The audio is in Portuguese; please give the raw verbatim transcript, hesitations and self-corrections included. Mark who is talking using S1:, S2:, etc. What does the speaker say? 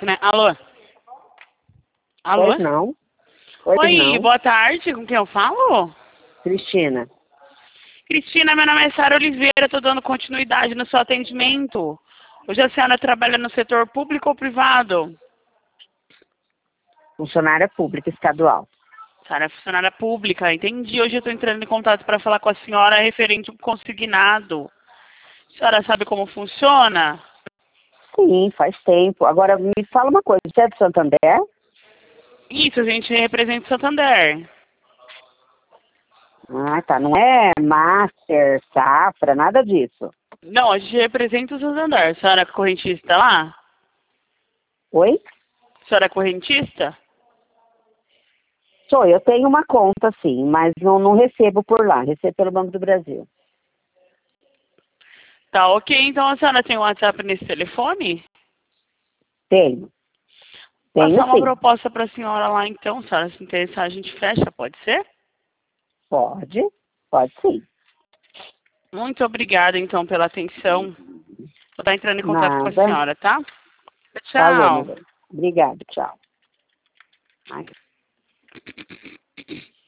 S1: né? Alô? Alô?
S2: Pois não. Pois
S1: Oi,
S2: não.
S1: boa tarde, com quem eu falo?
S2: Cristina.
S1: Cristina, meu nome é Sara Oliveira, estou dando continuidade no seu atendimento. Hoje a senhora trabalha no setor público ou privado?
S2: Funcionária pública estadual.
S1: Sara é funcionária pública, entendi. Hoje eu estou entrando em contato para falar com a senhora referente ao consignado. A senhora sabe como funciona?
S2: Sim, faz tempo. Agora, me fala uma coisa. Você é de Santander?
S1: Isso, a gente representa o Santander.
S2: Ah, tá. Não é Master, Safra, nada disso.
S1: Não, a gente representa o Santander. A senhora é correntista lá?
S2: Oi?
S1: A senhora é correntista?
S2: Sou, eu tenho uma conta, sim, mas não, não recebo por lá. Recebo pelo Banco do Brasil.
S1: Tá, ok. Então a senhora tem um WhatsApp nesse telefone?
S2: Tenho.
S1: Passar
S2: Tenho,
S1: uma
S2: sim.
S1: proposta para a senhora lá então, senhora. Se interessar, a gente fecha, pode ser?
S2: Pode. Pode, sim.
S1: Muito obrigada, então, pela atenção. Vou estar entrando em contato com a
S2: Nada.
S1: senhora, tá?
S2: Falou, meu
S1: Tchau.
S2: bem. Obrigada. Tchau. Ai,